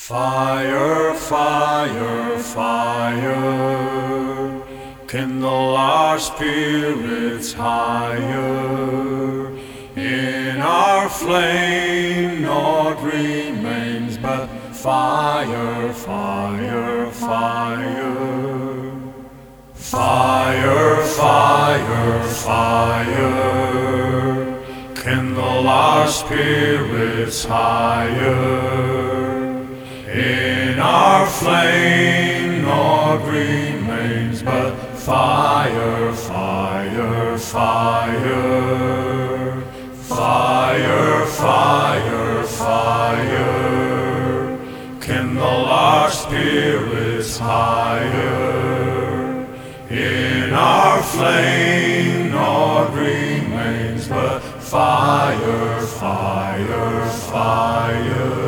Fire, fire, fire, kindle our spirits higher. In our flame naught remains but fire, fire, fire. Fire, fire, fire, kindle our spirits higher. In our flame naught remains but fire, fire, fire. Fire, fire, fire, kindle our spirits higher. In our flame naught remains but fire, fire, fire.